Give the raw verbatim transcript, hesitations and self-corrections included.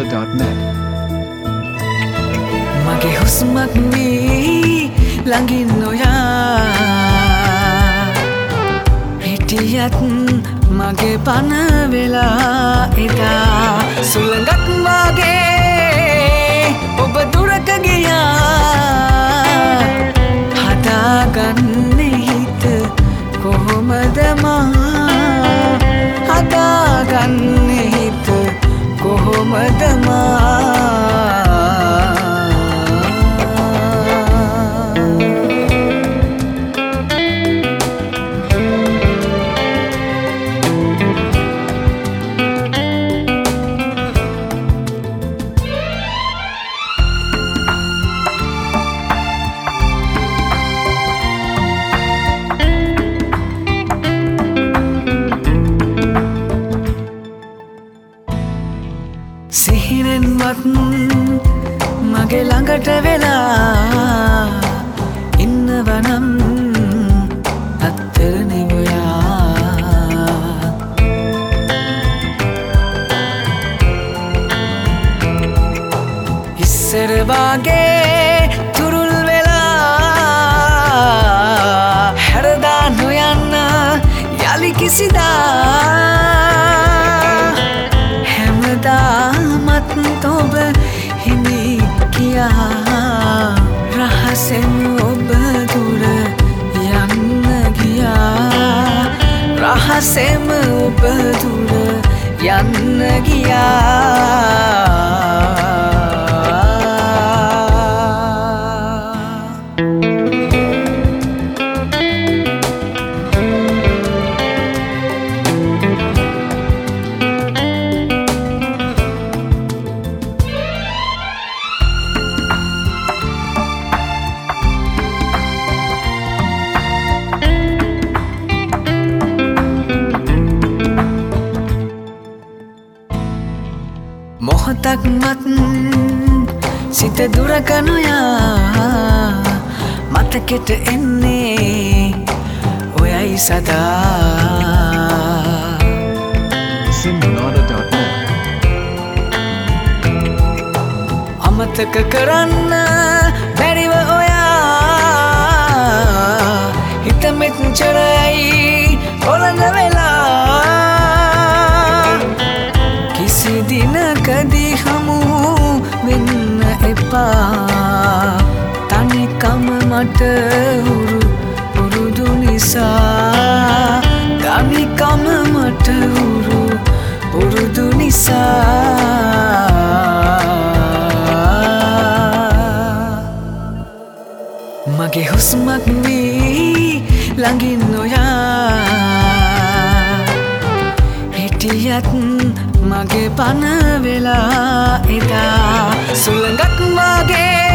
dot net. Mage husmak me langin noya hitiyat mage pana vela eda sulangak mage oba duraka giya hada ganne hit kohomada ma hada ganne hit kohomada ma සිහිනෙන්වත් මගේ ළඟට වෙලා ඉන්නවනම් අත්තරනේ ඔයා ඉස්සර වගේ තුරුල් වෙලා හැරදා නොයන්න යලි කිසිදා ඔබ හිමි කියා රහසෙන් ඔබ දුර යන්න ගියා රහසෙම ඔබ දුර යන්න ගියා මොහොතක් මත් සිත දුරක නොයා මතකෙට එන්නේ ඔයයි සදා Simnada dot net. අමතක කරන්න බැරිව ඔයා හිත මෙච්චරයි ඔලඟ වෙලා කිසි දිනකදී හමු වෙන්න එපා තනිකම මට උරු පුරුදු නිසා තනිකම මට උරු පුරුදු නිසා මගේ හුස්මක් වී ළඟින් නොයා හිටියත් මගේ පන වෙලා එදා සුළඟක් වගේ